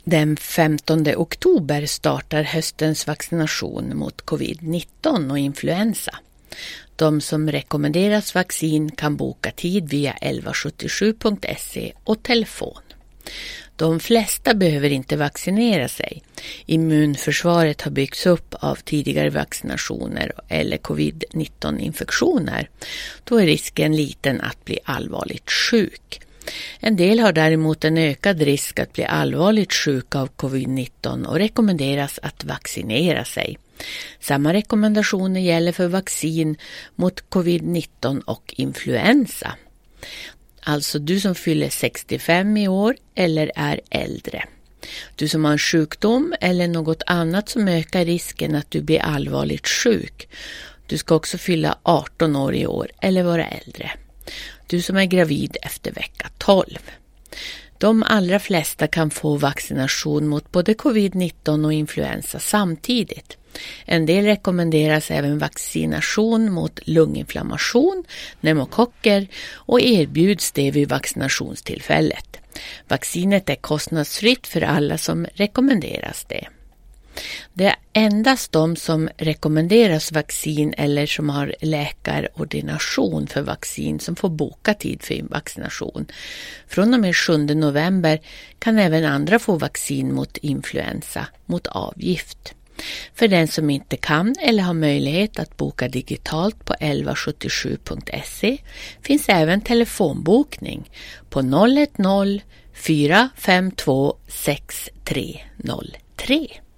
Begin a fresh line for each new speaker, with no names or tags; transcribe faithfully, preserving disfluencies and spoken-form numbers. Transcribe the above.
Den femtonde oktober startar höstens vaccination mot covid nitton och influensa. De som rekommenderas vaccin kan boka tid via elva sjuttiosju punkt se och telefon. De flesta behöver inte vaccinera sig. Immunförsvaret har byggts upp av tidigare vaccinationer eller covid nitton-infektioner. Då är risken liten att bli allvarligt sjuk. En del har däremot en ökad risk att bli allvarligt sjuka av covid nitton och rekommenderas att vaccinera sig. Samma rekommendationer gäller för vaccin mot covid nitton och influensa. Alltså du som fyller sextiofem i år eller är äldre. Du som har en sjukdom eller något annat som ökar risken att du blir allvarligt sjuk. Du ska också fylla arton år i år eller vara äldre. Du som är gravid efter vecka tolv. De allra flesta kan få vaccination mot både covid nitton och influensa samtidigt. En del rekommenderas även vaccination mot lunginflammation, pneumokocker och erbjuds det vid vaccinationstillfället. Vaccinet är kostnadsfritt för alla som rekommenderas det. Det är endast de som rekommenderas vaccin eller som har läkarordination för vaccin som får boka tid för vaccination. Från och med sjunde november kan även andra få vaccin mot influensa mot avgift. För den som inte kan eller har möjlighet att boka digitalt på elva sjuttiosju punkt se finns även telefonbokning på noll ett noll fyra fem två sex tre noll tre.